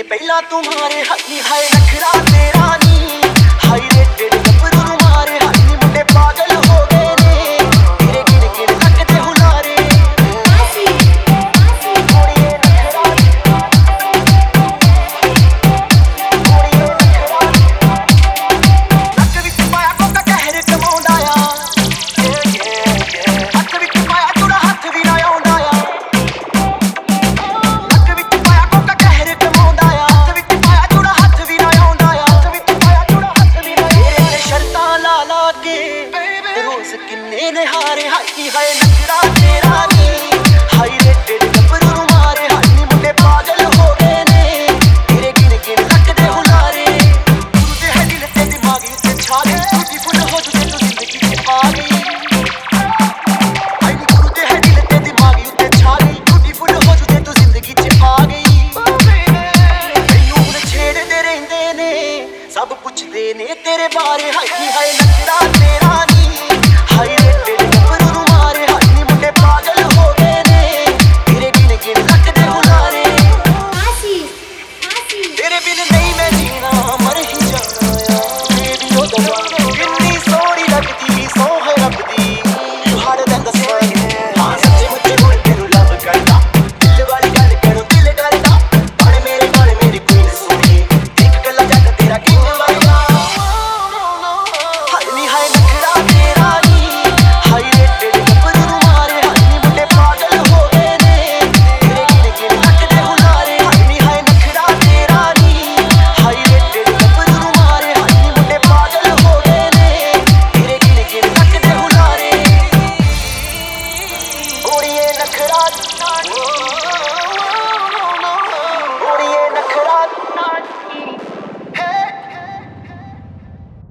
से पहला तुम्हारे हाथी हाय नखरा तेरा नी हाय रेटेड गबरू मारे हाथी मुंडे पागल हो गए ने तेरे गिन गिन लगते हुलारे किन्ने ने हारे हाथी हाय नखरा तेरा नी हाय रेटेड गबरू मारे हाथी मुंडे पागल हो गए ने तेरे गिन गिन लगते हुलारे गुरु दे है दिल ते दिमाग उत्ते छा गई ब्यूटीफुल हो तुझे तू जिंदगी च आ गई हाय गुरु दे है दिल ते दिमाग उत्ते छा गई ब्यूटीफुल हो तुझे तू जिंदगी च आ गई मैनू हुण छेड़दे रहिंदे ने सब पुछदे ने तेरे बारे हाय